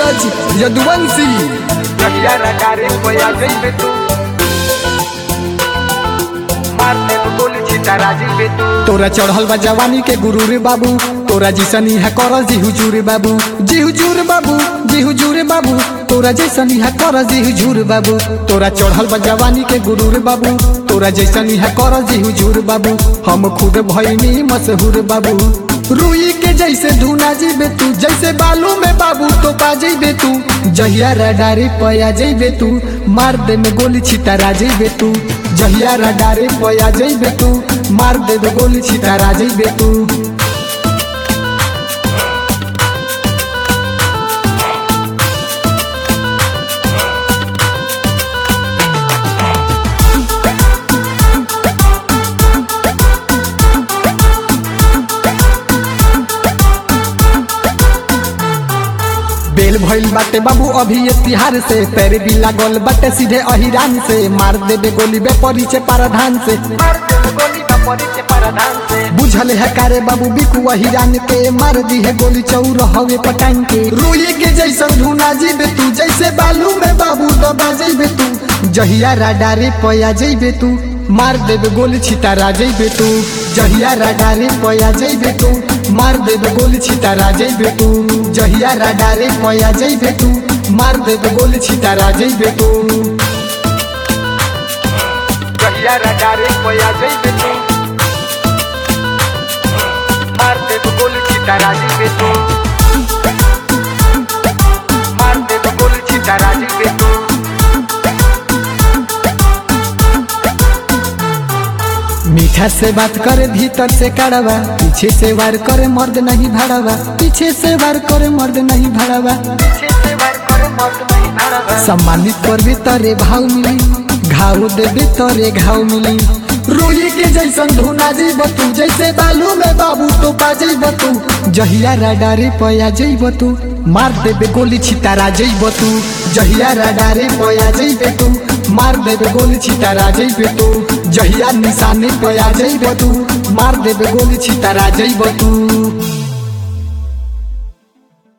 नीरज यदुवंशी जहिया रडारे कोया जइबे तू मारते तो गोली छिटा राजीबे तू तोरा चढ़ल बा जवानी के गुरु रे बाबू तोरा जैसन इहा कर जी हुजूर बाबू जी हुजूर बाबू जी हुजूर बाबू तोरा जैसन इहा कर जी हुजूर बाबू तोरा चढ़ल बा जवानी के गुरु रे बाबू तोरा जैसन इहा कर जी हुजूर बाबू हम खुद भइनी मशहूर बाबू रुई के जैसे धुना जीबे तू जैसे बालू में बाबू तो पा जइबे तू जहिया रडारे पया जइबे तू मार दे में गोली छिटा जइबे तू जहिया रडारे पया जइबे तू मार दे में गोली छिटा जइबे तू बेल भइल बाटे बाबू अभी ये तिहार से पैर भी लागल बाटे सीधे अहिरान से मार देबे गोली बे परिचय paraधान से मारते तो गोली ना परिचय paraधान से बुझल है कारे बाबू बिकु अहिरान के मार दी है गोली चौर हवे पटान के रुई के जैसन धुना जीबे तू जैसे बालू में बाबू दबा जइबे तू जहिया रडारे पया जइबे तू मार देबे गोली छिटा जइबे तू जहिया रडारे पया जइबे तू मार देबे गोली छिटा जइबे तू जहिया रडारे पया जइबे तू मार देबे गोली छिटा जइबे तू जहिया रडारे कोया जइबे तू मारते तो गोली छिटा राजीबे तू मारते तो गोली छिटा राजीबे तू मीठा से बात करे भीतर से कड़वा पीछे से वार करे मर्द नहीं भाड़वा पीछे से वार करे मर्द नहीं भाड़वा पीछे से वार करे मर्द नहीं भाड़वा सम्मानित करबे तरे भाव मिली घाव देबे तरे घाव मिली रोई के जैसन धुना जइब तू जैसे बालू में बाबू तो पा जइब तू जहिया रडारे पया जइब तू मार देबे गोली छिटा जइब तू जहिया रडारे पया जइबे तू मार देबे गोली छिटा जइबे तू जहिया निशाने पया जइब तू मार देबे गोली छिटा जइब तू।